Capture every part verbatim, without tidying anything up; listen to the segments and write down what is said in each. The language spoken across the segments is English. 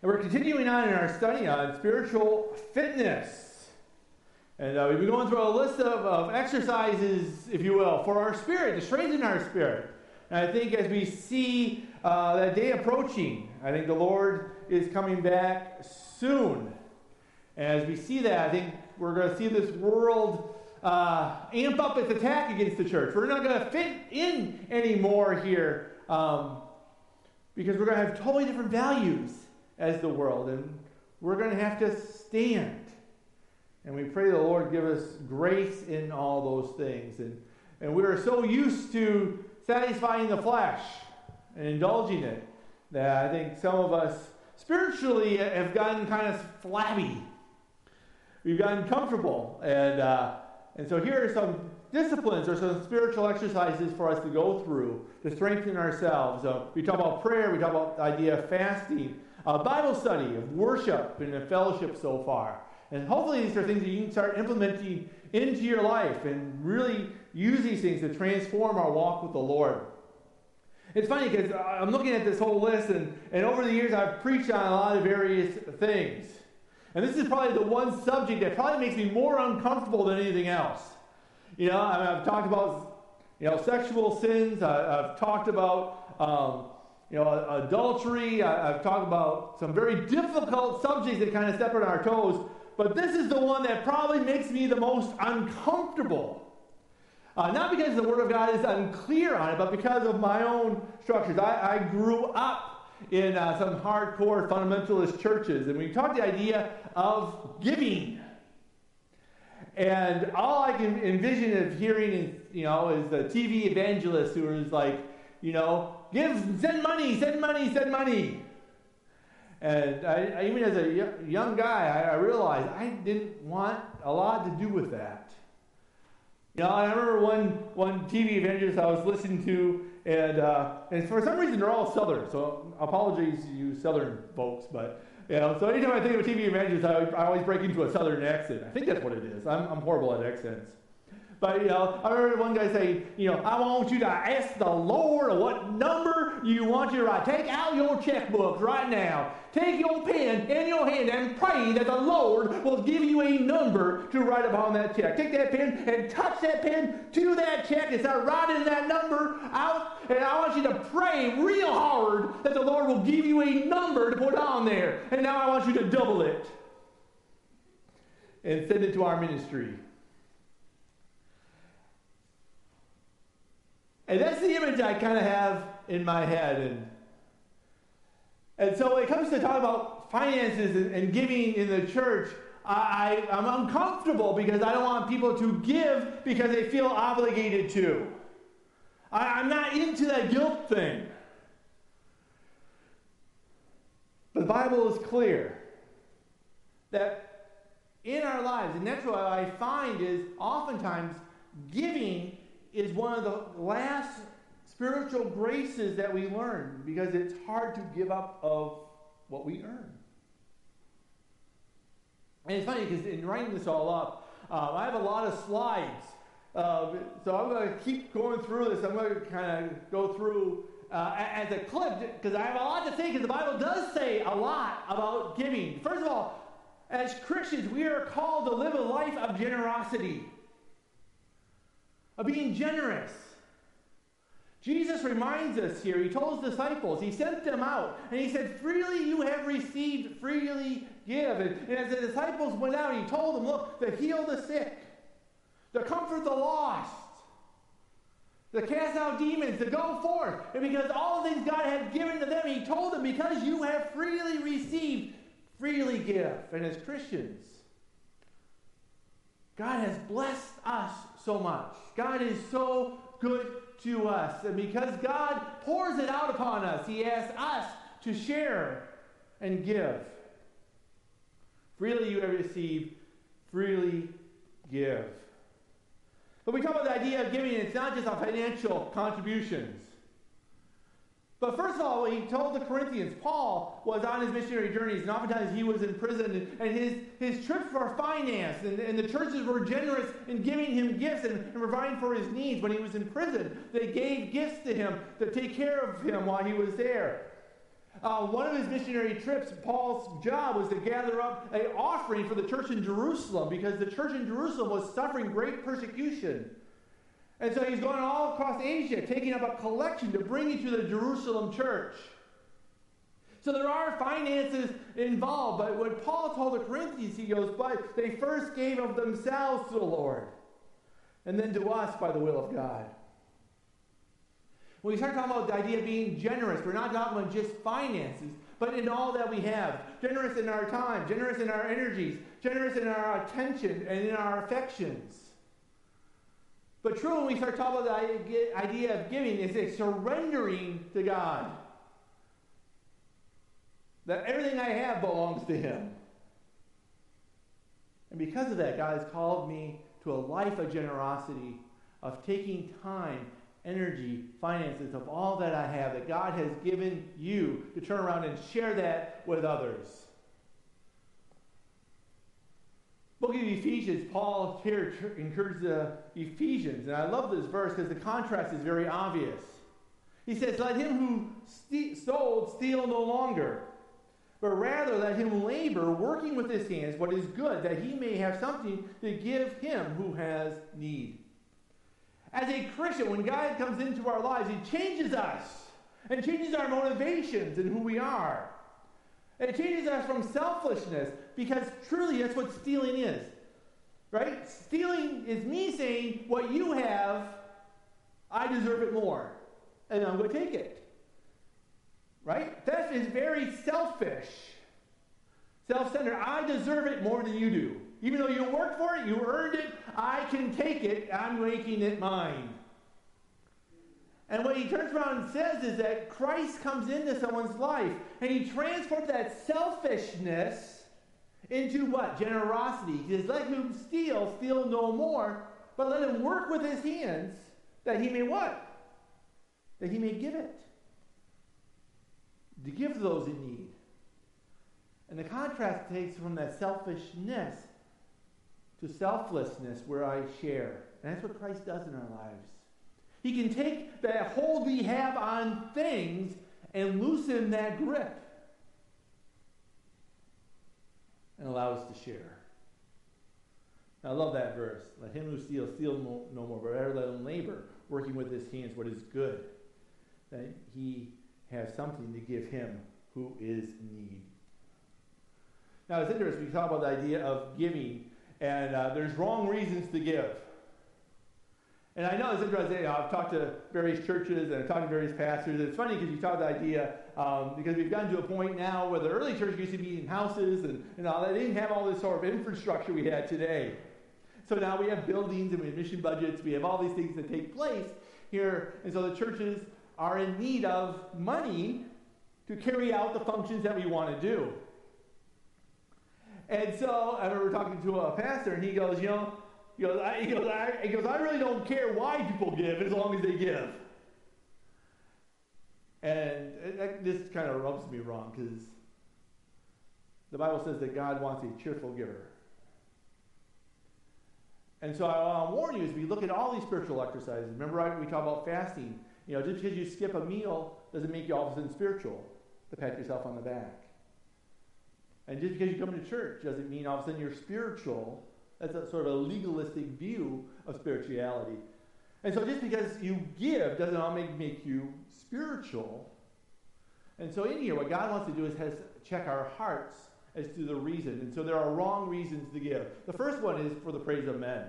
And we're continuing on in our study on spiritual fitness. And uh, we've been going through a list of, of exercises, if you will, for our spirit, to strengthen our spirit. And I think as we see uh, that day approaching, I think the Lord is coming back soon. And as we see that, I think we're going to see this world uh, amp up its attack against the church. We're not going to fit in anymore here um, because we're going to have totally different values as the world, and we're going to have to stand. And we pray the Lord give us grace in all those things. And, and we are so used to satisfying the flesh and indulging it that I think some of us spiritually have gotten kind of flabby. We've gotten comfortable. And, uh, and so here are some disciplines or some spiritual exercises for us to go through to strengthen ourselves. Uh, we talk about prayer. We talk about the idea of fasting. Uh, Bible study, of worship, and of fellowship so far. And hopefully these are things that you can start implementing into your life and really use these things to transform our walk with the Lord. It's funny because I'm looking at this whole list, and, and over the years I've preached on a lot of various things. And this is probably the one subject that probably makes me more uncomfortable than anything else. You know, I mean, I've talked about, you know, sexual sins. I, I've talked about... Um, You know, adultery. I, I've talked about some very difficult subjects that kind of step on our toes, but this is the one that probably makes me the most uncomfortable. Uh, not because the Word of God is unclear on it, but because of my own structures. I, I grew up in uh, some hardcore fundamentalist churches, and we talked the idea of giving. And all I can envision of hearing is, you know, is the T V evangelist who is like, you know, give, send money, send money, send money. And I, I, even as a young guy, I, I realized I didn't want a lot to do with that. You know, I remember one one T V evangelist I was listening to, and uh, and for some reason they're all Southern, so apologies to you Southern folks, but you know, so anytime I think of a T V evangelist, I, I always break into a Southern accent. I think that's what it is. I'm, I'm horrible at accents. But, you know, I remember one guy saying, you know, I want you to ask the Lord what number you want you to write. Take out your checkbooks right now. Take your pen in your hand and pray that the Lord will give you a number to write upon that check. Take that pen and touch that pen to that check and start writing that number out. And I want you to pray real hard that the Lord will give you a number to put on there. And now I want you to double it and send it to our ministry. And that's the image I kind of have in my head. And, and so when it comes to talking about finances and, and giving in the church, I, I, I'm uncomfortable because I don't want people to give because they feel obligated to. I, I'm not into that guilt thing. But the Bible is clear that in our lives, and that's what I find is oftentimes giving is one of the last spiritual graces that we learn because it's hard to give up of what we earn. And it's funny because in writing this all up, um, I have a lot of slides. Uh, so I'm going to keep going through this. I'm going to kind of go through uh, as a clip because I have a lot to say because the Bible does say a lot about giving. First of all, as Christians, we are called to live a life of generosity. Of being generous. Jesus reminds us here, he told his disciples, he sent them out, and he said, freely you have received, freely give. And, and as the disciples went out, he told them, look, to heal the sick, to comfort the lost, to cast out demons, to go forth. And because all the things God had given to them, he told them, because you have freely received, freely give. And as Christians, God has blessed us so much. God is so good to us. And because God pours it out upon us, he asks us to share and give. Freely you have received, freely give. But we talk about the idea of giving, it's not just on financial contributions. But first of all, he told the Corinthians, Paul was on his missionary journeys, and oftentimes he was in prison, and his, his trips were financed, and, and the churches were generous in giving him gifts and, and providing for his needs. When he was in prison, they gave gifts to him to take care of him while he was there. Uh, one of his missionary trips, Paul's job was to gather up an offering for the church in Jerusalem because the church in Jerusalem was suffering great persecution. And so he's going all across Asia, taking up a collection to bring into the Jerusalem church. So there are finances involved, but when Paul told the Corinthians, he goes, but they first gave of themselves to the Lord, and then to us by the will of God. When we start talking about the idea of being generous, we're not talking about just finances, but in all that we have. Generous in our time, generous in our energies, generous in our attention and in our affections. But true, when we start talking about the idea of giving, it's a surrendering to God. That everything I have belongs to Him. And because of that, God has called me to a life of generosity, of taking time, energy, finances, of all that I have, that God has given you to turn around and share that with others. Book of Ephesians, Paul here encourages the Ephesians, and I love this verse because the contrast is very obvious. He says, let him who ste- stole steal no longer, but rather let him labor, working with his hands what is good, that he may have something to give him who has need. As a Christian, when God comes into our lives, He changes us and changes our motivations and who we are. And it changes us from selfishness, because truly that's what stealing is. Right? Stealing is me saying, what you have, I deserve it more, and I'm going to take it. Right? Theft is very selfish. Self-centered. I deserve it more than you do. Even though you worked for it, you earned it, I can take it, I'm making it mine. And what he turns around and says is that Christ comes into someone's life, and he transforms that selfishness into what? Generosity. He says, let him steal, steal no more, but let him work with his hands, that he may what? That he may give it. To give those in need. And the contrast takes from that selfishness to selflessness, where I share. And that's what Christ does in our lives. He can take that hold we have on things and loosen that grip and allow us to share. Now, I love that verse. Let him who steals steal no, no more, but rather let him labor, working with his hands what is good, that he has something to give him who is in need. Now, it's interesting. We talk about the idea of giving, and uh, there's wrong reasons to give. And I know it's interesting. You know, I've talked to various churches, and I've talked to various pastors. It's funny because you talk the idea, um, because we've gotten to a point now where the early church used to be in houses, and you know, they didn't have all this sort of infrastructure we had today. So now we have buildings, and we have mission budgets. We have all these things that take place here. And so the churches are in need of money to carry out the functions that we want to do. And so I remember talking to a pastor, and he goes, you know, he goes, I, he, goes, I, he goes, I really don't care why people give as long as they give. And it, it, this kind of rubs me wrong, because the Bible says that God wants a cheerful giver. And so I want to warn you, as we look at all these spiritual exercises, remember right, we talk about fasting. You know, just because you skip a meal doesn't make you all of a sudden spiritual, to pat yourself on the back. And just because you come to church doesn't mean all of a sudden you're spiritual. That's a sort of a legalistic view of spirituality. And so just because you give doesn't all make, make you spiritual. And so in here, what God wants to do is has check our hearts as to the reason. And so there are wrong reasons to give. The first one is for the praise of men.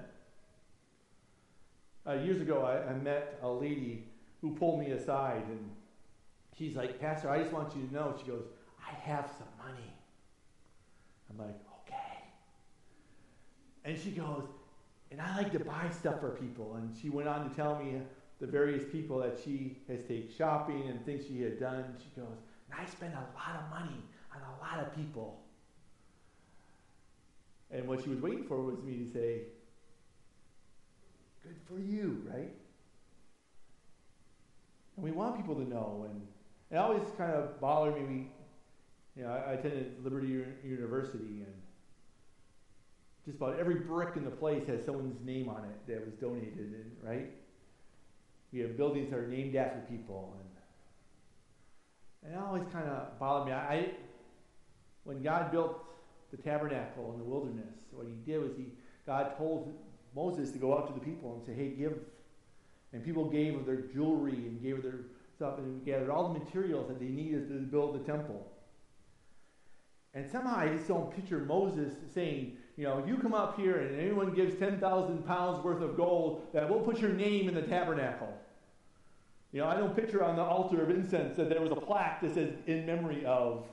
Uh, years ago, I, I met a lady who pulled me aside, and she's like, Pastor, I just want you to know, she goes, I have some money. I'm like, okay. And she goes, and I like to buy stuff for people. And she went on to tell me the various people that she has taken shopping and things she had done. She goes, and I spend a lot of money on a lot of people. And what she was waiting for was me to say, good for you, right? And we want people to know. And it always kind of bothered me. We, you know, I, I attended Liberty U- University, and just about every brick in the place has someone's name on it that was donated, and, right? We have buildings that are named after people, And it always kind of bothered me. I, I, when God built the tabernacle in the wilderness, what he did was he, God told Moses to go out to the people and say, hey, give. And people gave of their jewelry and gave of their stuff, and gathered all the materials that they needed to build the temple. And somehow I just don't picture Moses saying, you know, you come up here and anyone gives ten thousand pounds worth of gold, that we'll put your name in the tabernacle. You know, I don't picture on the altar of incense that there was a plaque that says, in memory of.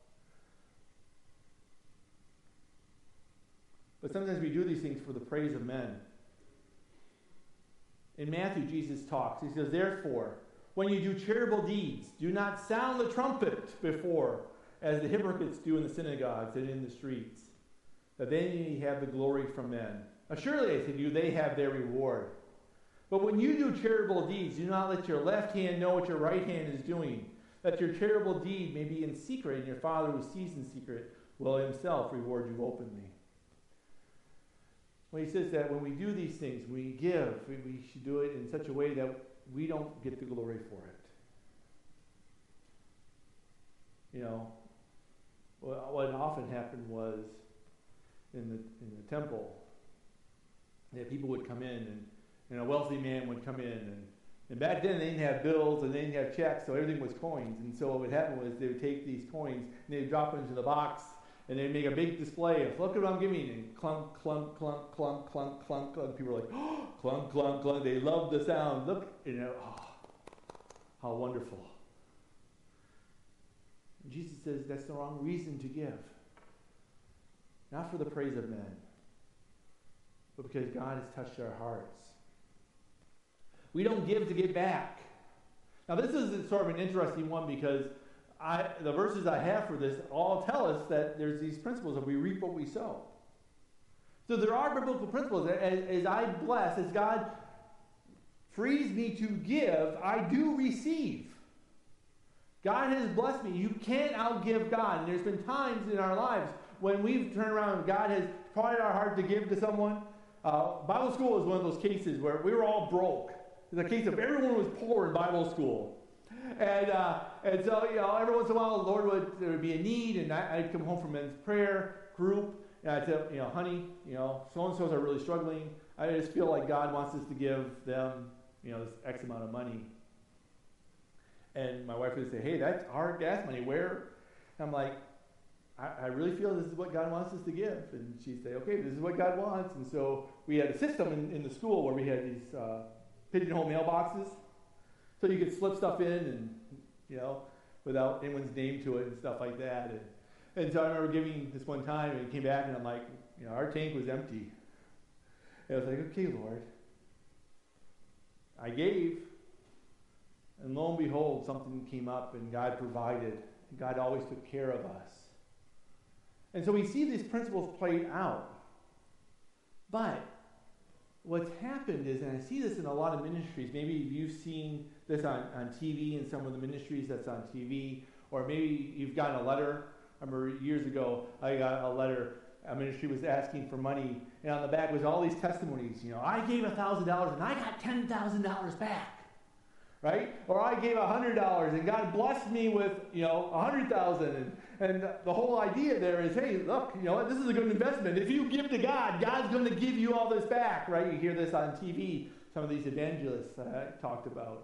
But sometimes we do these things for the praise of men. In Matthew, Jesus talks. He says, therefore, when you do charitable deeds, do not sound the trumpet before, as the hypocrites do in the synagogues and in the streets, that they may have the glory from men. Assuredly, I say to you, they have their reward. But when you do charitable deeds, do not let your left hand know what your right hand is doing, that your charitable deed may be in secret, and your Father who sees in secret will himself reward you openly. When he says that when we do these things, we give, we, we should do it in such a way that we don't get the glory for it. You know, what, what often happened was in the in the temple that people would come in and, and a wealthy man would come in and, and back then they didn't have bills and they didn't have checks, so everything was coins. And so what would happen was they would take these coins and they would drop them into the box. And they make a big display of, look at what I'm giving. And clunk, clunk, clunk, clunk, clunk, clunk, clunk. People are like, oh, clunk, clunk, clunk. They love the sound. Look, you know, oh, how wonderful. And Jesus says that's the wrong reason to give. Not for the praise of men, but because God has touched our hearts. We don't give to get back. Now, this is sort of an interesting one because I, the verses I have for this all tell us that there's these principles of we reap what we sow. So there are biblical principles. As, as I bless, as God frees me to give, I do receive. God has blessed me. You can't outgive God. And there's been times in our lives when we've turned around and God has prodded our heart to give to someone. Uh, Bible school is one of those cases where we were all broke. It's a case of everyone was poor in Bible school. And uh, and so, you know, every once in a while, the Lord would, there would be a need, and I, I'd come home from men's prayer group, and I'd say, you know, honey, you know, so-and-so's are really struggling. I just feel like God wants us to give them, you know, this X amount of money. And my wife would say, hey, that's our gas money. Where? And I'm like, I, I really feel this is what God wants us to give. And she'd say, okay, this is what God wants. And so we had a system in, in the school where we had these uh, pigeonhole mailboxes. So you could slip stuff in and, you know, without anyone's name to it and stuff like that. And, and so I remember giving this one time and it came back and I'm like, you know, our tank was empty. And I was like, okay, Lord. I gave. And lo and behold, something came up and God provided. And God always took care of us. And so we see these principles played out. But what's happened is, and I see this in a lot of ministries, maybe you've seen this on, on T V in some of the ministries that's on T V, or maybe you've gotten a letter. I remember years ago, I got a letter, a ministry was asking for money, and on the back was all these testimonies. You know, I gave one thousand dollars and I got ten thousand dollars back, right? Or I gave one hundred dollars and God blessed me with, you know, one hundred thousand dollars. And, and the whole idea there is, hey, look, you know, this is a good investment. If you give to God, God's going to give you all this back, right? You hear this on T V, some of these evangelists that I talked about.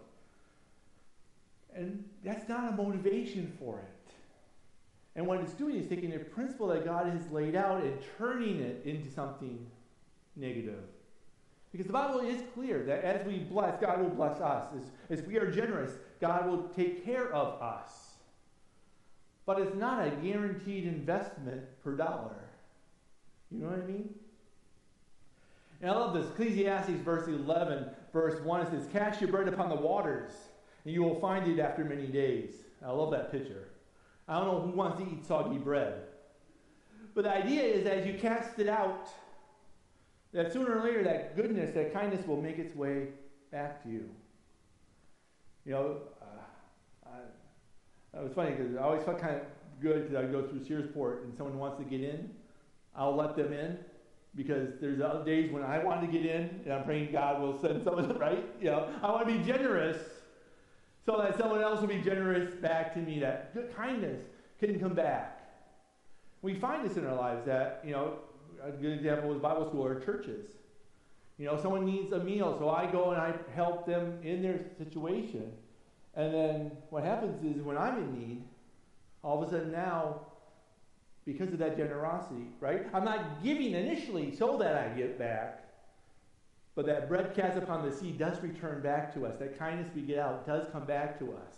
And that's not a motivation for it. And what it's doing is taking a principle that God has laid out and turning it into something negative. Because the Bible is clear that as we bless, God will bless us. As, as we are generous, God will take care of us. But it's not a guaranteed investment per dollar. You know what I mean? And I love this. Ecclesiastes verse eleven, verse one, it says, cast your bread upon the waters, and you will find it after many days. I love that picture. I don't know who wants to eat soggy bread. But the idea is as you cast it out, that sooner or later that goodness, that kindness will make its way back to you. You know, uh, I, it was funny because I always felt kind of good because I go through Searsport and someone wants to get in, I'll let them in because there's other days when I want to get in and I'm praying God will send someone, right? You know, I want to be generous. so that someone else will be generous back to me, that good kindness can come back. We find this in our lives that, you know, a good example was Bible school or churches. You know, someone needs a meal, so I go and I help them in their situation. And then what happens is when I'm in need, all of a sudden now, because of that generosity, right? I'm not giving initially so that I get back, but that bread cast upon the sea does return back to us. That kindness we get out does come back to us.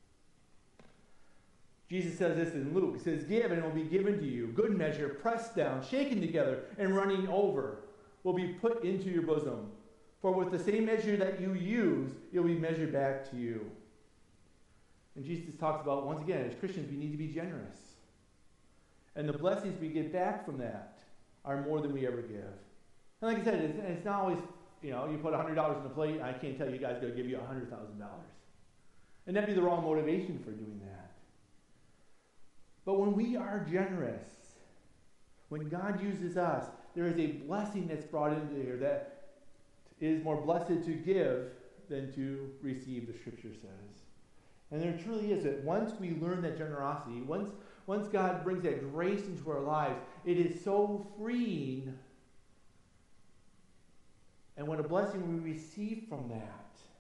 Jesus says this in Luke. He says, give and it will be given to you. Good measure, pressed down, shaken together, and running over will be put into your bosom. For with the same measure that you use, it will be measured back to you. And Jesus talks about, once again, as Christians, we need to be generous. And the blessings we get back from that are more than we ever give. And like I said, it's, it's not always, you know, you put one hundred dollars on the plate, and I can't tell you guys going to give you one hundred thousand dollars. And that'd be the wrong motivation for doing that. But when we are generous, when God uses us, there is a blessing that's brought into here that is more blessed to give than to receive, the Scripture says. And there truly is that once we learn that generosity, once, once God brings that grace into our lives, it is so freeing. And what a blessing we receive from that.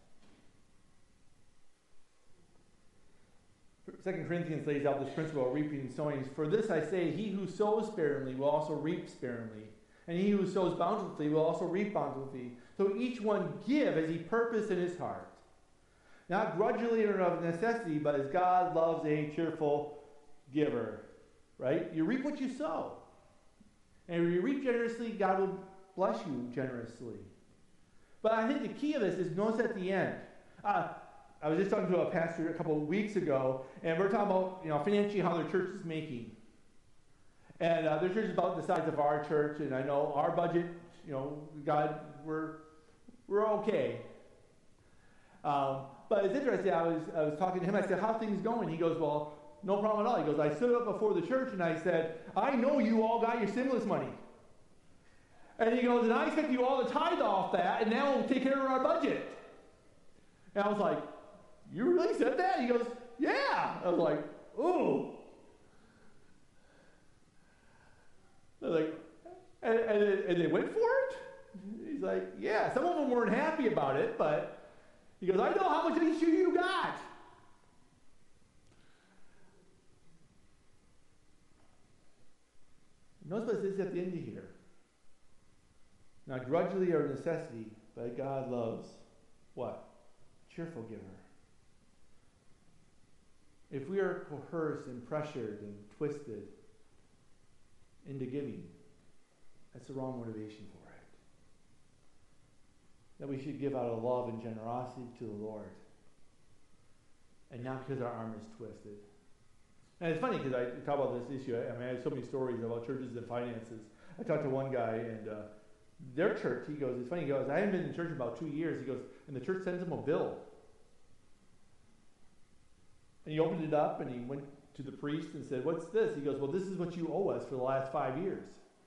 Second Corinthians lays out this principle of reaping and sowing. For this I say, he who sows sparingly will also reap sparingly. And he who sows bountifully will also reap bountifully. So each one give as he purposed in his heart. Not grudgingly or of necessity, but as God loves a cheerful giver. Right? You reap what you sow. And if you reap generously, God will bless you generously. But I think the key of this is notice at the end. Uh, I was just talking to a pastor a couple of weeks ago, and we're talking about, you know, financially how their church is making. And uh, their church is about the size of our church, and I know our budget, you know, God, we're we're okay. Um, but it's interesting. I was I was talking to him. I said, "How are things going?" He goes, "Well, no problem at all." He goes, "I stood up before the church and I said, I know you all got your stimulus money." And he goes, "And I expect you all to tithe off that, and now we'll take care of our budget." And I was like, "You really said that?" He goes, "Yeah." I was like, "Ooh." They're like, and, and, and they went for it? He's like, "Yeah." Some of them weren't happy about it, but he goes, "I know how much issue you got." Notice what it says at the end of here. Not grudgingly or necessity, but God loves what? Cheerful giver. If we are coerced and pressured and twisted into giving, that's the wrong motivation for it. That we should give out of love and generosity to the Lord, and not because our arm is twisted. And it's funny because I talk about this issue. I mean, I have so many stories about churches and finances. I talked to one guy, and uh, their church, he goes, it's funny, he goes, I haven't been in church in about two years. He goes, and the church sends him a bill. And he opened it up, and he went to the priest and said, "What's this?" He goes, "Well, this is what you owe us for the last five years.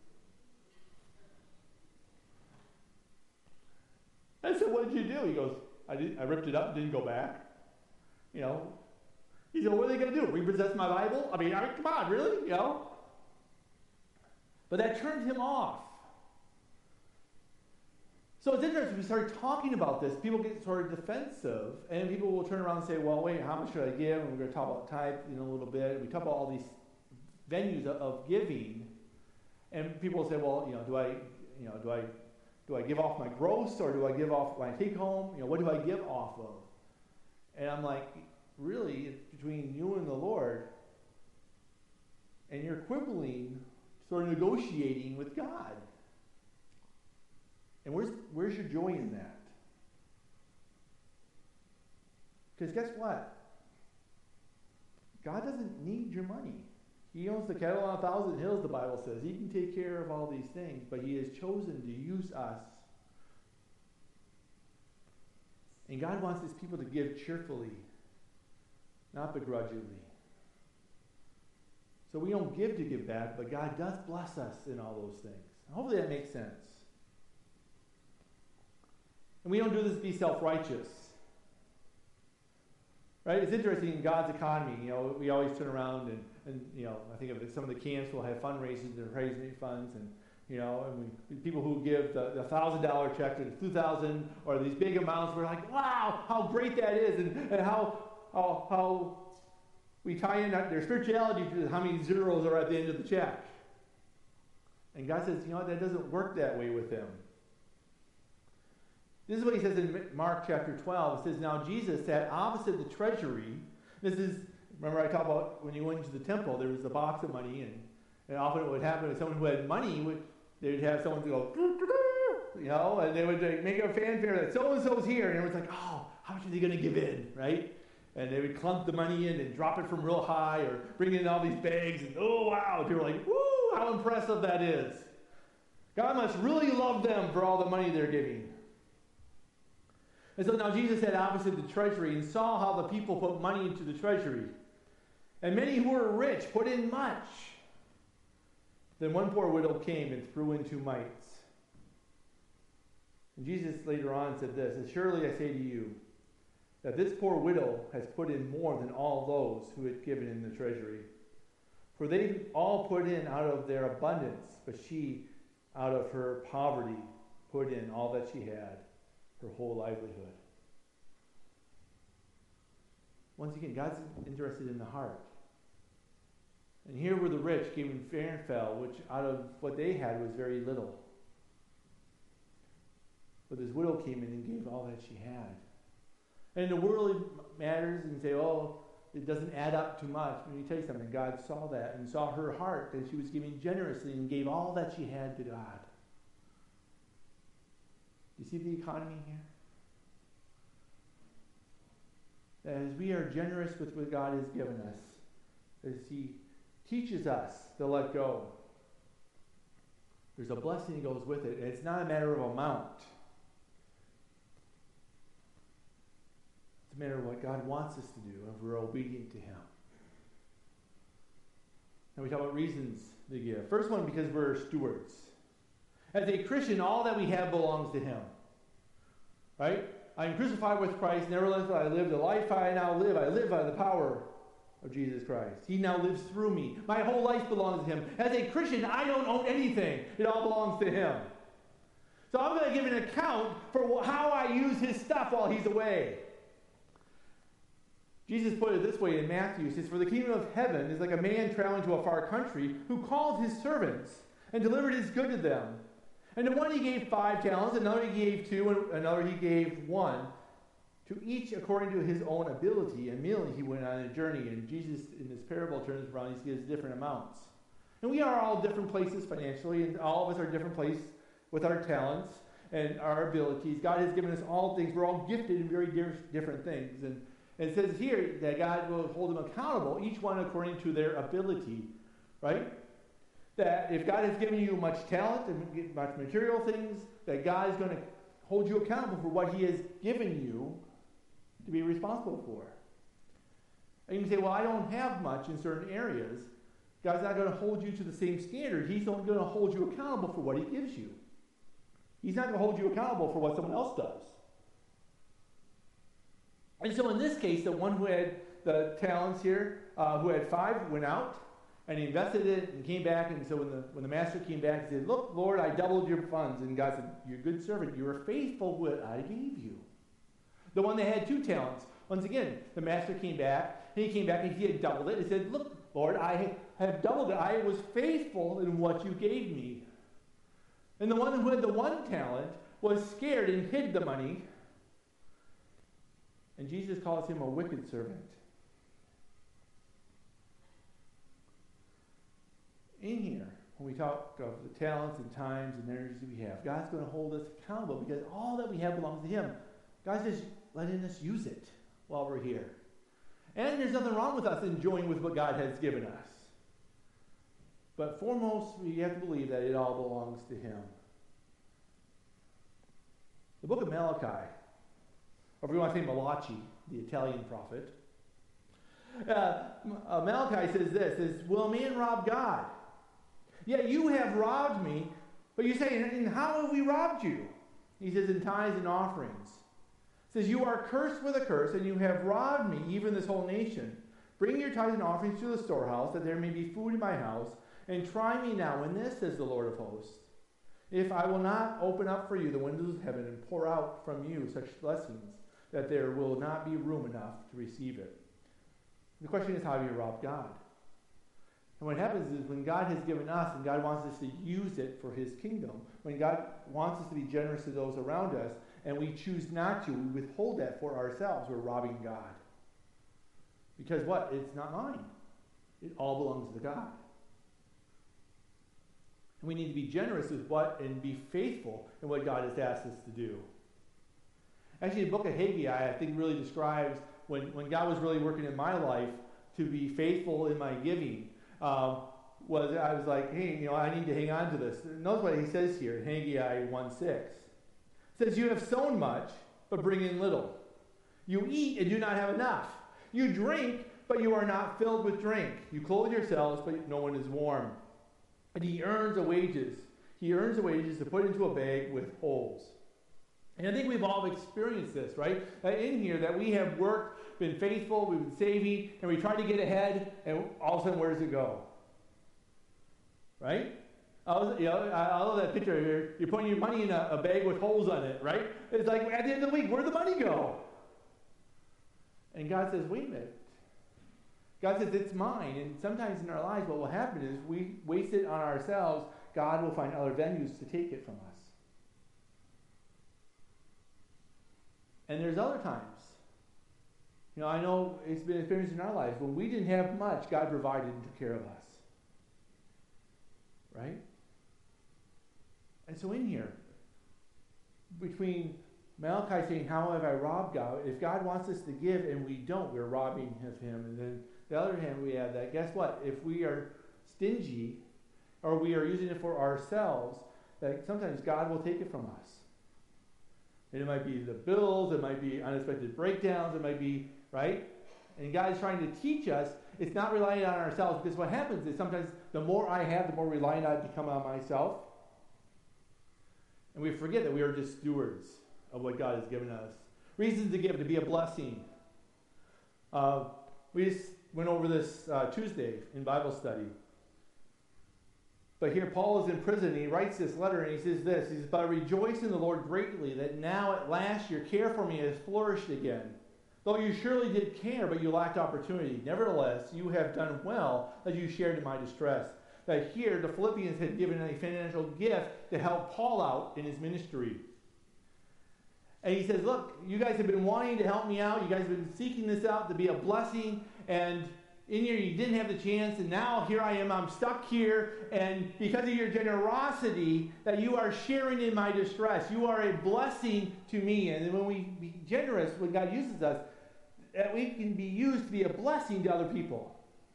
I said, "What did you do?" He goes, I, did, I ripped it up and didn't go back. You know, he said, "What are they going to do? Repossess my Bible? I mean, I mean, come on, really?" You know? But that turned him off. So it's interesting, we start talking about this, people get sort of defensive, and people will turn around and say, "Well, wait, how much should I give?" And we're going to talk about tithe in a little bit. We talk about all these venues of, of giving, and people will say, "Well, you know, do I, you know, do I, do I give off my gross, or do I give off my take home? You know, what do I give off of?" And I'm like, really, it's between you and the Lord, and you're quibbling, sort of negotiating with God. And where's where's your joy in that? Because guess what? God doesn't need your money. He owns the cattle on a thousand hills, the Bible says. He can take care of all these things, but he has chosen to use us. And God wants his people to give cheerfully, not begrudgingly. So we don't give to give back, but God does bless us in all those things. Hopefully that makes sense. And we don't do this to be self-righteous. Right? It's interesting in God's economy. You know, we always turn around and, and you know, I think of it, some of the camps will have fundraisers and raising funds, and you know, and we, people who give the, the thousand dollar check to the two thousand or these big amounts, we're like, wow, how great that is, and, and how how how we tie in their spirituality to how many zeros are at the end of the check. And God says, you know what, that doesn't work that way with them. This is what he says in Mark chapter twelve. It says, now Jesus sat opposite the treasury. This is, remember I talked about when you went into the temple, there was a box of money, and, and often what would happen is someone who had money, would they'd have someone to go, you know, and they would like, make a fanfare that so-and-so's here, and everyone's like, oh, how much are they going to give in, right? And they would clump the money in and drop it from real high, or bring in all these bags, and oh, wow, and people are like, woo, how impressive that is. God must really love them for all the money they're giving. And so now Jesus sat opposite the treasury and saw how the people put money into the treasury. And many who were rich put in much. Then one poor widow came and threw in two mites. And Jesus later on said this, and surely I say to you, that this poor widow has put in more than all those who had given in the treasury. For they all put in out of their abundance, but she, out of her poverty, put in all that she had, her whole livelihood. Once again, God's interested in the heart. And here were the rich giving fair and foul, which out of what they had was very little. But this widow came in and gave all that she had. And in the world it matters, and you say, oh, it doesn't add up too much. Let me tell you something. God saw that and saw her heart, that she was giving generously and gave all that she had to God. Do you see the economy here? As we are generous with what God has given us, as he teaches us to let go, there's a blessing that goes with it. And it's not a matter of amount. It's a matter of what God wants us to do if we're obedient to him. Now we talk about reasons to give. First one, because we're stewards. As a Christian, all that we have belongs to him. Right? I am crucified with Christ. Nevertheless, I live the life I now live. I live by the power of Jesus Christ. He now lives through me. My whole life belongs to him. As a Christian, I don't own anything. It all belongs to him. So I'm going to give an account for how I use his stuff while he's away. Jesus put it this way in Matthew. He says, for the kingdom of heaven is like a man traveling to a far country who called his servants and delivered his good to them. And to one he gave five talents, another he gave two, and another he gave one, to each according to his own ability. And immediately he went on a journey. And Jesus, in this parable, turns around, he gives different amounts. And we are all different places financially, and all of us are different places with our talents and our abilities. God has given us all things. We're all gifted in very different things. And, and it says here that God will hold them accountable, each one according to their ability, right? That if God has given you much talent and much material things, that God is going to hold you accountable for what he has given you to be responsible for. And you can say, well, I don't have much in certain areas. God's not going to hold you to the same standard. He's only going to hold you accountable for what he gives you. He's not going to hold you accountable for what someone else does. And so in this case, the one who had the talents here, uh, who had five, went out, and he invested it and came back. And so when the when the master came back, he said, look, Lord, I doubled your funds. And God said, you're a good servant. You were faithful with what I gave you. The one that had two talents, once again, the master came back, and he came back and he had doubled it. He said, look, Lord, I have doubled it. I was faithful in what you gave me. And the one who had the one talent was scared and hid the money. And Jesus calls him a wicked servant. In here, when we talk of the talents and times and energies that we have, God's going to hold us accountable because all that we have belongs to him. God says, let us use it while we're here. And there's nothing wrong with us enjoying with what God has given us. But foremost, we have to believe that it all belongs to him. The book of Malachi, or if we want to say Malachi, the Italian prophet, uh, uh, Malachi says this, says, will a man rob God? Yet you have robbed me. But you say, and how have we robbed you? He says, in tithes and offerings. says, "You are cursed with a curse, and you have robbed me, even this whole nation. Bring your tithes and offerings to the storehouse, that there may be food in my house. And try me now in this, says the Lord of hosts, if I will not open up for you the windows of heaven and pour out from you such blessings, that there will not be room enough to receive it." The question is, how do you rob God? And what happens is when God has given us and God wants us to use it for his kingdom, when God wants us to be generous to those around us, and we choose not to, we withhold that for ourselves, we're robbing God. Because what? It's not mine. It all belongs to God. And we need to be generous with what and be faithful in what God has asked us to do. Actually, the book of Haggai, I think, really describes when, when God was really working in my life to be faithful in my giving. Um, was I was like, hey, you know, I need to hang on to this. Notice what he says here in Haggai one six. It says, "You have sown much, but bring in little. You eat and do not have enough. You drink, but you are not filled with drink. You clothe yourselves, but no one is warm." And he earns the wages. He earns the wages to put into a bag with holes. And I think we've all experienced this, right? That in here, that we have worked, been faithful, we've been saving, and we try to get ahead, and all of a sudden, where does it go? Right? I, was, you know, I, I love that picture here. You're putting your money in a, a bag with holes on it, right? It's like at the end of the week, where'd the money go? And God says, wait a minute. God says, it's mine. And sometimes in our lives, what will happen is we waste it on ourselves. God will find other venues to take it from us. And there's other times. You know, I know it's been experienced in our lives. When we didn't have much, God provided and took care of us. Right? And so in here, between Malachi saying, "How have I robbed God?" If God wants us to give and we don't, we're robbing of him. And then the other hand, we have that. Guess what? If we are stingy or we are using it for ourselves, that sometimes God will take it from us. And it might be the bills, it might be unexpected breakdowns, it might be, right? And God is trying to teach us, it's not relying on ourselves, because what happens is sometimes the more I have, the more reliant I become on myself. And we forget that we are just stewards of what God has given us. Reasons to give, to be a blessing. Uh, we just went over this uh, Tuesday in Bible study. But here Paul is in prison, and he writes this letter, and he says this. He says, "But I rejoice in the Lord greatly, that now at last your care for me has flourished again. Though you surely did care, but you lacked opportunity. Nevertheless, you have done well that you shared in my distress." That here the Philippians had given a financial gift to help Paul out in his ministry. And he says, look, you guys have been wanting to help me out. You guys have been seeking this out to be a blessing. And in here you didn't have the chance. And now here I am. I'm stuck here. And because of your generosity, that you are sharing in my distress. You are a blessing to me. And when we be generous, when God uses us, that we can be used to be a blessing to other people.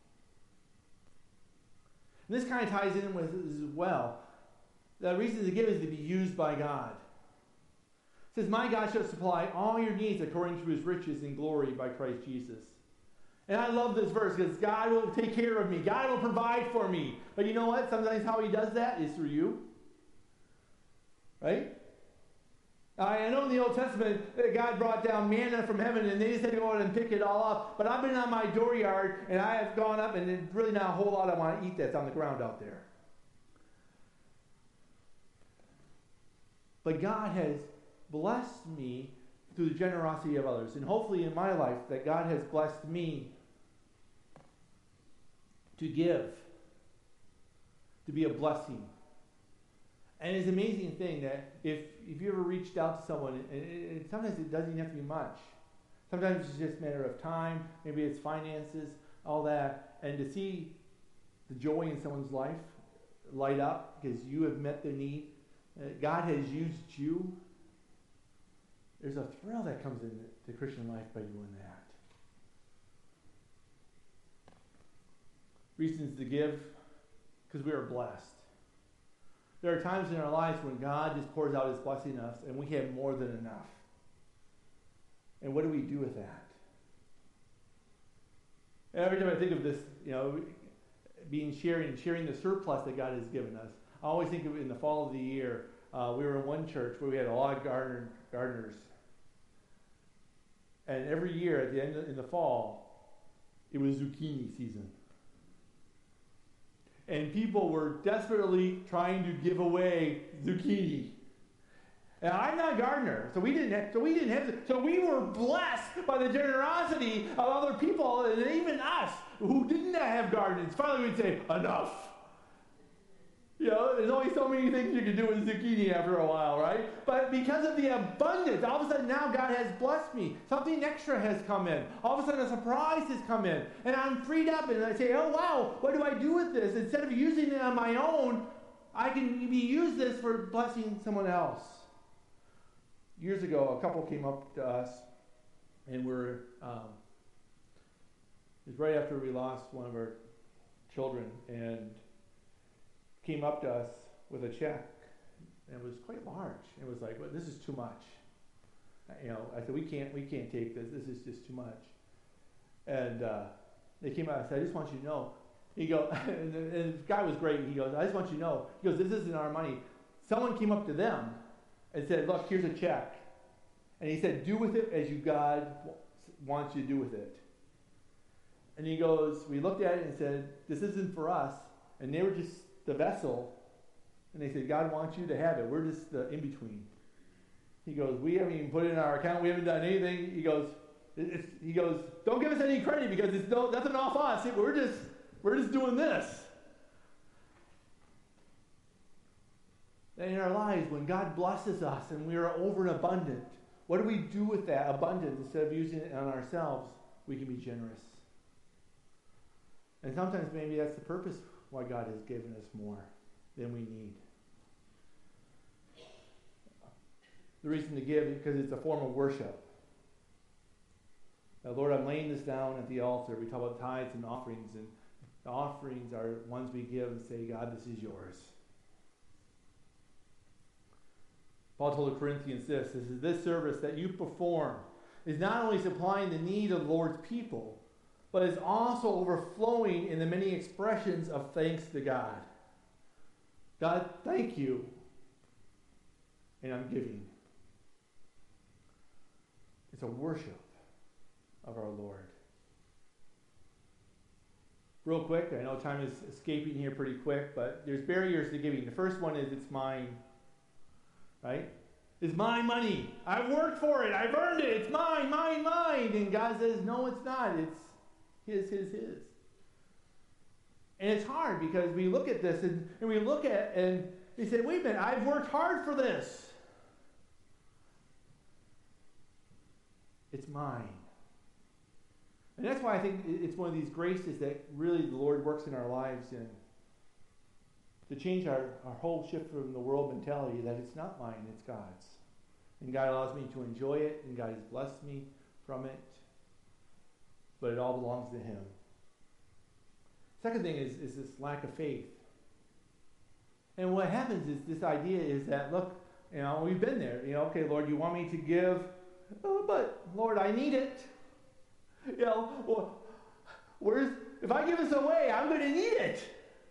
And this kind of ties in with this as well. The reason to give is to be used by God. It says, "My God shall supply all your needs according to his riches and glory by Christ Jesus." And I love this verse because God will take care of me. God will provide for me. But you know what? Sometimes how he does that is through you. Right? I know in the Old Testament that God brought down manna from heaven and they just had to go out and pick it all up. But I've been on my dooryard and I have gone up and there's really not a whole lot I want to eat that's on the ground out there. But God has blessed me through the generosity of others. And hopefully in my life that God has blessed me to give, to be a blessing. And it's an amazing thing that if, if you ever reached out to someone, and, it, and sometimes it doesn't have to be much. Sometimes it's just a matter of time, maybe it's finances, all that. And to see the joy in someone's life light up because you have met their need, uh, God has used you, there's a thrill that comes into the Christian life by doing that. Reasons to give, because we are blessed. There are times in our lives when God just pours out his blessing on us and we have more than enough. And what do we do with that? And every time I think of this, you know, being sharing, sharing the surplus that God has given us, I always think of it in the fall of the year. Uh, we were in one church where we had a lot of gardener, gardeners. And every year at the end of, in the fall, it was zucchini season. And people were desperately trying to give away zucchini. And I'm not a gardener, so we didn't have, so we didn't have to, so we were blessed by the generosity of other people, and even us who didn't have gardens. Finally, we'd say, enough. You know, there's only so many things you can do with zucchini after a while, right? But because of the abundance, all of a sudden now God has blessed me. Something extra has come in. All of a sudden a surprise has come in. And I'm freed up and I say, oh wow, what do I do with this? Instead of using it on my own, I can be use this for blessing someone else. Years ago, a couple came up to us and we're, um, it was right after we lost one of our children, and came up to us with a check, and it was quite large. It was like, well, this is too much. You know, I said, we can't, we can't take this. This is just too much. And uh, they came out and said, I just want you to know. He goes, and, the, and the guy was great. He goes, I just want you to know. He goes, this isn't our money. Someone came up to them and said, look, here's a check. And he said, do with it as you God wants you to do with it. And he goes, we looked at it and said, this isn't for us. And they were just the vessel, and they said, God wants you to have it. We're just the in-between. He goes, we haven't even put it in our account. We haven't done anything. He goes, it's, he goes, don't give us any credit because it's no, nothing off us. We're just, we're just doing this. And in our lives, when God blesses us and we are over and abundant, what do we do with that abundance? Instead of using it on ourselves, we can be generous. And sometimes maybe that's the purpose why God has given us more than we need. The reason to give is because it's a form of worship. Now, Lord, I'm laying this down at the altar. We talk about tithes and offerings, and the offerings are ones we give and say, God, this is yours. Paul told the Corinthians this, this is this service that you perform is not only supplying the need of the Lord's people, but is also overflowing in the many expressions of thanks to God. God, thank you. And I'm giving. It's a worship of our Lord. Real quick, I know time is escaping here pretty quick, but there's barriers to giving. The first one is it's mine. Right? It's my money. I've worked for it. I've earned it. It's mine, mine, mine. And God says, no, it's not. It's his, his, his. And it's hard because we look at this and, and we look at and we say, wait a minute, I've worked hard for this. It's mine. And that's why I think it's one of these graces that really the Lord works in our lives in. To change our, our whole shift from the world mentality that it's not mine, it's God's. And God allows me to enjoy it, and God has blessed me from it. But it all belongs to Him. Second thing is, is this lack of faith. And what happens is this idea is that, look, you know, we've been there. You know, okay, Lord, you want me to give, oh, but Lord, I need it. You know, well, where's, if I give this away, I'm going to need it.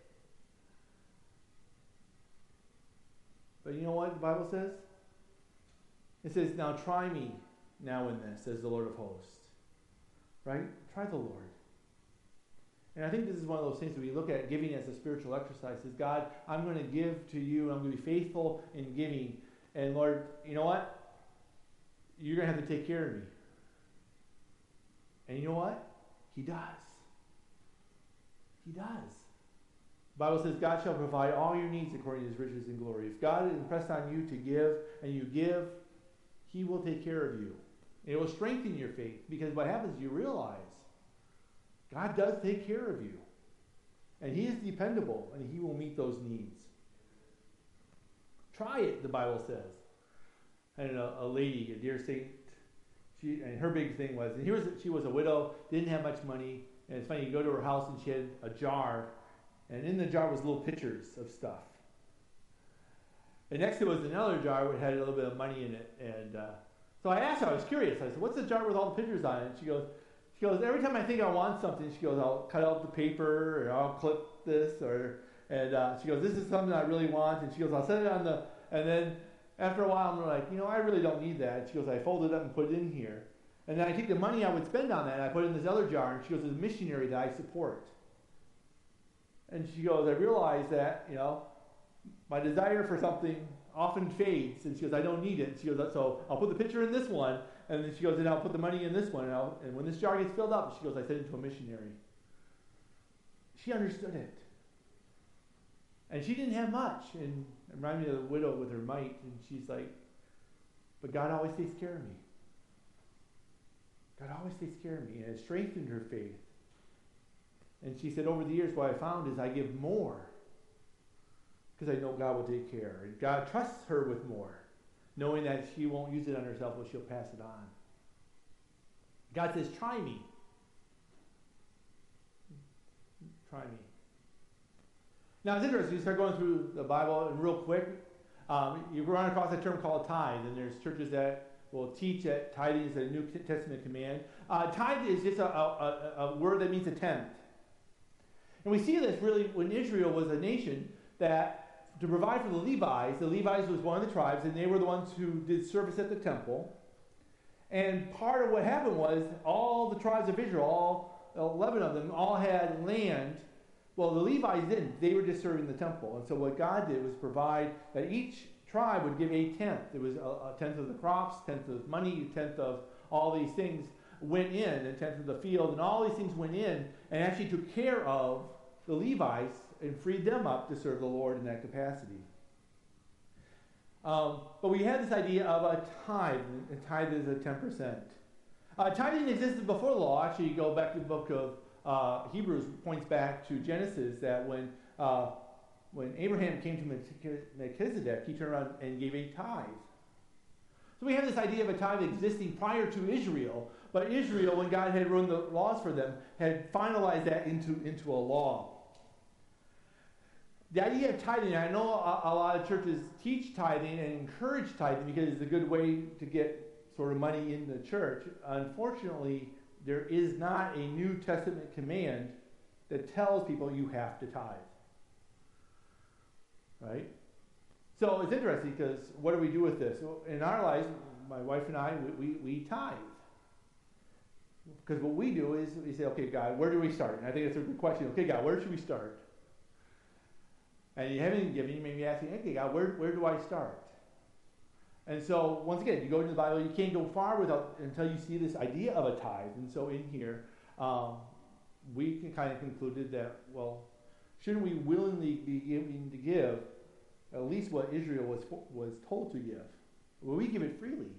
But you know what the Bible says? It says, now try me now in this, says the Lord of hosts. Right? Try the Lord. And I think this is one of those things that we look at giving as a spiritual exercise. Is God, I'm going to give to you. I'm going to be faithful in giving. And Lord, you know what? You're going to have to take care of me. And you know what? He does. He does. The Bible says God shall provide all your needs according to His riches and glory. If God is impressed on you to give, and you give, He will take care of you. It will strengthen your faith, because what happens, you realize God does take care of you. And He is dependable, and He will meet those needs. Try it, the Bible says. And a, a lady, a dear saint, she, and her big thing was, and here was, she was a widow, didn't have much money, and it's funny, you go to her house and she had a jar, and in the jar was little pictures of stuff. And next to it was another jar which had a little bit of money in it. And uh, so I asked her, I was curious. I said, what's the jar with all the pictures on it? And she goes, she goes, every time I think I want something, she goes, I'll cut out the paper, or I'll clip this, or, and uh, she goes, this is something I really want. And she goes, I'll set it on the, and then after a while I'm like, you know, I really don't need that. And she goes, I fold it up and put it in here. And then I take the money I would spend on that and I put it in this other jar, and she goes, it's a missionary that I support. And she goes, I realize that, you know, my desire for something often fades. And she goes, I don't need it. And she goes, so I'll put the picture in this one. And then she goes, and I'll put the money in this one. And, I'll, and when this jar gets filled up, she goes, I send it to a missionary. She understood it. And she didn't have much. And it reminded me of the widow with her mite. And she's like, but God always takes care of me. God always takes care of me. And it strengthened her faith. And she said, over the years, what I found is I give more because I know God will take care. And God trusts her with more, knowing that she won't use it on herself, but she'll pass it on. God says, try me. Try me. Now, it's interesting. You start going through the Bible, and real quick, um, you run across a term called tithe, and there's churches that will teach that tithing is a New Testament command. Uh, tithe is just a, a, a word that means a tenth. And we see this really when Israel was a nation that to provide for the Levites, the Levites was one of the tribes, and they were the ones who did service at the temple. And part of what happened was all the tribes of Israel, all eleven of them, all had land. Well, the Levites didn't. They were just serving the temple. And so what God did was provide that each tribe would give a tenth. It was a, a tenth of the crops, tenth of money, a tenth of all these things went in, a tenth of the field, and all these things went in and actually took care of the Levites and freed them up to serve the Lord in that capacity. Um, but we had this idea of a tithe. A tithe is a ten percent. Uh, tithing existed before the law. Actually, you go back to the book of uh, Hebrews, points back to Genesis, that when uh, when Abraham came to Melchizedek, he turned around and gave a tithe. So we have this idea of a tithe existing prior to Israel, but Israel, when God had written the laws for them, had finalized that into, into a law. The idea of tithing, I know a, a lot of churches teach tithing and encourage tithing because it's a good way to get sort of money in the church. Unfortunately, there is not a New Testament command that tells people you have to tithe. Right? So it's interesting because what do we do with this? In our lives, my wife and I, we, we, we tithe. Because what we do is we say, okay, God, where do we start? And I think it's a good question. Okay, God, where should we start? And you haven't given, you may be asking, okay, God, where, where do I start? And so, once again, you go into the Bible, you can't go far without until you see this idea of a tithe. And so in here, um, we can kind of concluded that, well, shouldn't we willingly be giving to give at least what Israel was was told to give? Well, we give it freely.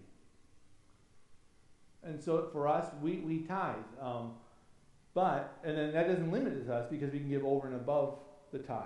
And so for us, we, we tithe. Um, but, and then that doesn't limit us because we can give over and above the tithe.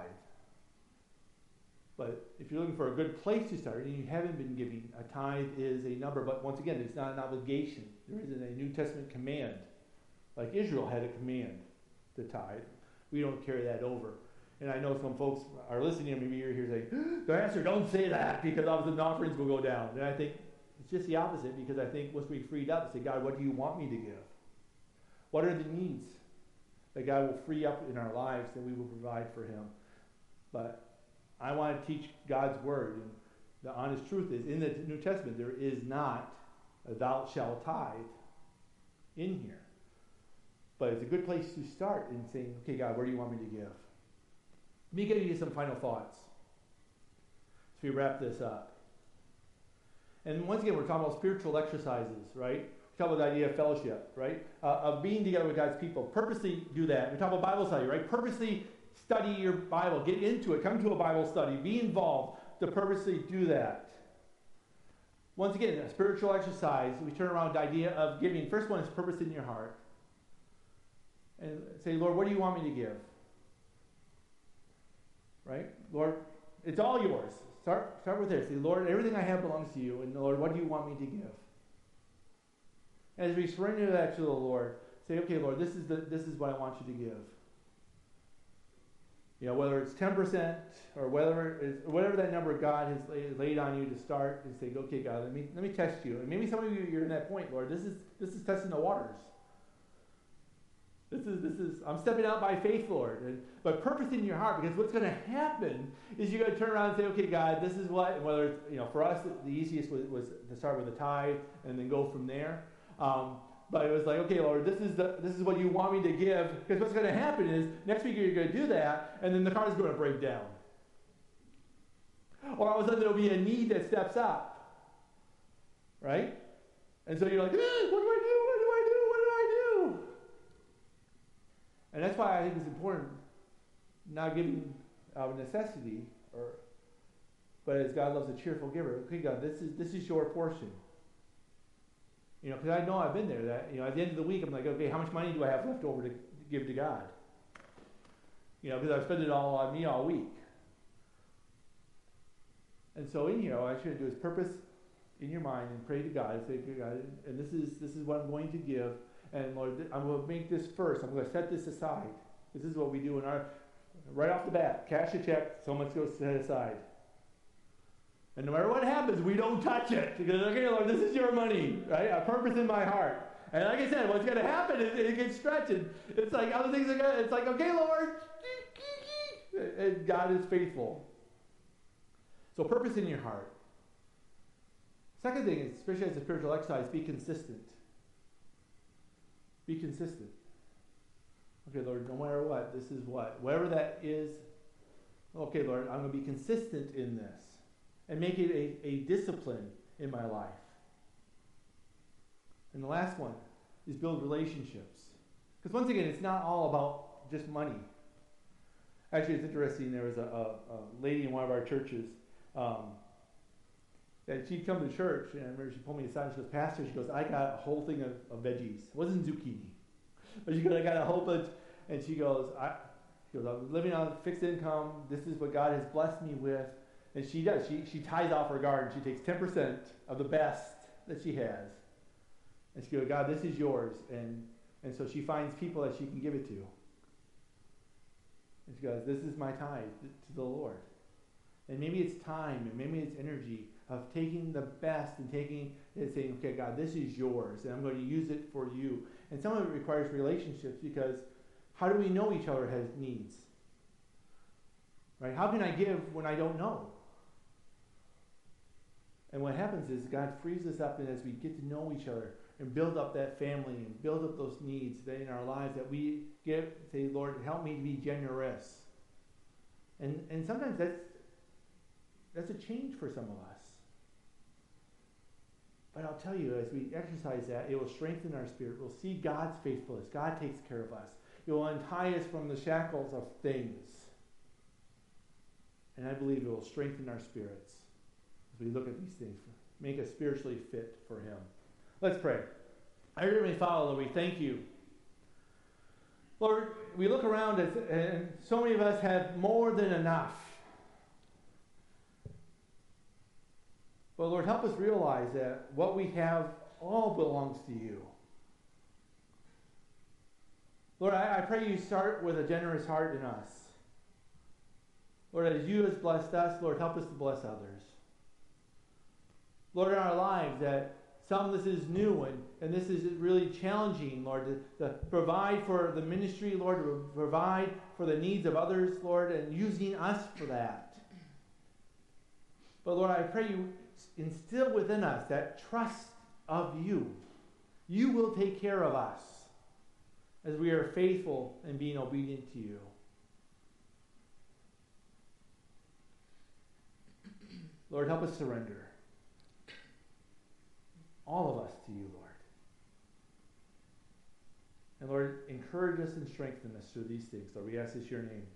But if you're looking for a good place to start and you haven't been giving, a tithe is a number. But once again, it's not an obligation. There isn't a New Testament command. Like Israel had a command to tithe. We don't carry that over. And I know some folks are listening, and maybe you're here saying, Pastor, don't say that because all of a sudden offerings will go down. And I think it's just the opposite, because I think once we freed up and say, God, what do you want me to give? What are the needs that God will free up in our lives that we will provide for him? But I want to teach God's word. And the honest truth is, in the New Testament, there is not a thou shalt tithe in here. But it's a good place to start in saying, okay, God, where do you want me to give? Let me give you some final thoughts as we wrap this up. And once again, we're talking about spiritual exercises, right? We talk about the idea of fellowship, right? Uh, of being together with God's people. Purposely do that. We talk about Bible study, right? Purposely study your Bible. Get into it. Come to a Bible study. Be involved to purposely do that. Once again, a spiritual exercise. We turn around the idea of giving. First one is purpose in your heart. And say, Lord, what do you want me to give? Right? Lord, it's all yours. Start, start with this. Say, Lord, everything I have belongs to you. And Lord, what do you want me to give? As we surrender that to the Lord, say, okay, Lord, this is the this is what I want you to give. You know, whether it's ten percent or whether it's, whatever that number God has laid, laid on you to start, and say, okay, God, let me let me test you. And maybe some of you, you're in that point, Lord. This is this is testing the waters. This is, this is, I'm stepping out by faith, Lord. And, but purpose in your heart, because what's going to happen is you're going to turn around and say, okay, God, this is what, and whether it's, you know, for us, the easiest was, was to start with a tithe and then go from there. Um, but it was like, okay, Lord, this is the this is what you want me to give. Because what's going to happen is next week you're going to do that, and then the car is going to break down. Or all of a sudden there'll be a need that steps up. Right? And so you're like, eh, what do I do? What do I do? What do I do? And that's why I think it's important not giving out of necessity, or but as God loves a cheerful giver. Okay, God, this is this is your portion. You know, because I know I've been there. That you know, at the end of the week, I'm like, okay, how much money do I have left over to, to give to God? You know, because I've spent it all on me all week. And so in here, all I should do is purpose in your mind and pray to God and say, okay, God, and this is this is what I'm going to give, and Lord, I'm going to make this first. I'm going to set this aside. This is what we do in our right off the bat. Cash a check, so much goes set aside. And no matter what happens, we don't touch it. Because, okay, Lord, this is your money, right? A purpose in my heart. And like I said, what's going to happen is it gets stretched. It's like other things are going to, it's like, okay, Lord. And God is faithful. So purpose in your heart. Second thing, is, especially as a spiritual exercise, be consistent. Be consistent. Okay, Lord, no matter what, this is what. Whatever that is, okay, Lord, I'm going to be consistent in this. And make it a, a discipline in my life. And the last one is build relationships. Because once again, it's not all about just money. Actually, it's interesting. There was a, a, a lady in one of our churches um, that she'd come to church, and I remember she pulled me aside and she goes, Pastor, she goes, I got a whole thing of, of veggies. It wasn't zucchini. But she goes, I got a whole bunch. And she goes, I, she goes, I'm living on fixed income. This is what God has blessed me with. And she does. She she ties off her garden. She takes ten percent of the best that she has. And she goes, God, this is yours. And and so she finds people that she can give it to. And she goes, this is my tithe to the Lord. And maybe it's time, and maybe it's energy of taking the best and taking and saying, okay, God, this is yours, and I'm going to use it for you. And some of it requires relationships, because how do we know each other has needs? Right? How can I give when I don't know? And what happens is God frees us up, and as we get to know each other and build up that family and build up those needs that in our lives, that we give, say, Lord, help me to be generous. And and sometimes that's that's a change for some of us. But I'll tell you, as we exercise that, it will strengthen our spirit. We'll see God's faithfulness. God takes care of us. It will untie us from the shackles of things. And I believe it will strengthen our spirits as we look at these things, make us spiritually fit for Him. Let's pray. Our Heavenly Father, Lord, we thank you. Lord, we look around us, and so many of us have more than enough. But Lord, help us realize that what we have all belongs to you. Lord, I, I pray you start with a generous heart in us. Lord, as you have blessed us, Lord, help us to bless others. Lord, in our lives, that some this is new and, and this is really challenging, Lord, to, to provide for the ministry, Lord, to provide for the needs of others, Lord, and using us for that. But Lord, I pray you instill within us that trust of you. You will take care of us as we are faithful in being obedient to you. Lord, help us surrender. All of us to you, Lord. And Lord, encourage us and strengthen us through these things. Lord, we ask this in your name.